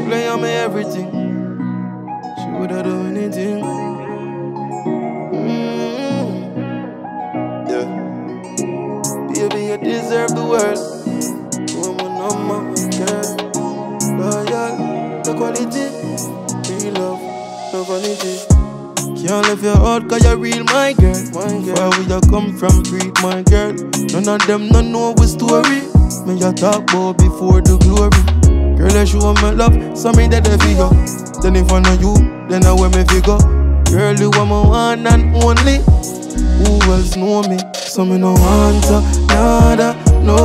Play on me everything. She woulda do anything. Yeah. Baby, you deserve the world. Woman, number one girl. Loyal, the quality. Real love, no vanity. Can't leave your heart cause you're real, my girl. Where we you come from, free, my girl. None of them don't know our story. Me you talk about before the glory. Girl, I show me love, so me dead for you. Then if I know you, then I wear me figure. Girl, you are my one and only. Who else know me? So me no want to, nada, no.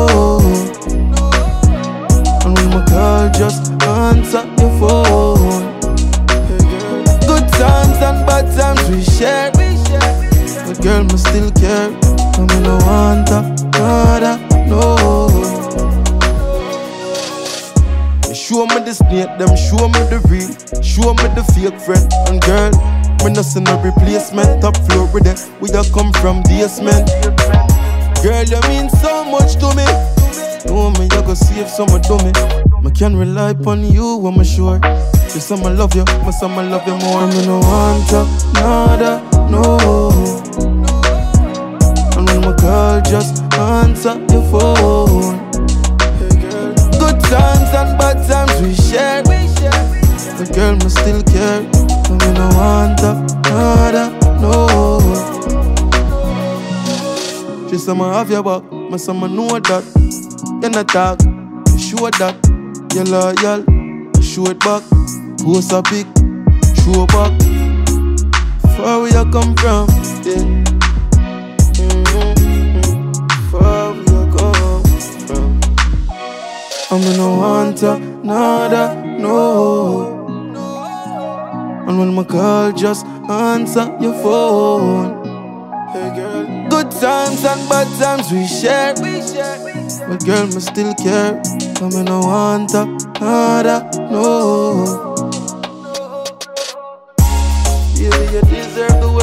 And when my call, just answer your phone. Good times and bad times we share. But girl, me still care. So me no want to, nada, no. Show me the snake, them show me the real. Show me the fake friend. And girl, me no see no replacement. Top floor with them, we a come from basement. Girl, you mean so much to me. Know me, you go save some to me. Me can rely upon you, I'm sure. You say me love you, me say me love you more. Me no want to, nada, no. And when my call, just answer your phone. Good times and bad times we share. But girl, me still care. So me no want to, nada, no. She say me have your back, me say me know that. You not talk, you show that. You loyal, you show it back. Post a pic, show back. Far where you come from, yeah. Far where you come from. I me no want to, nada, no. And when my call, just answer your phone. Hey girl, good times and bad times we share. But girl, me still care. I me no want to, nada, no. Baby, you deserve the world.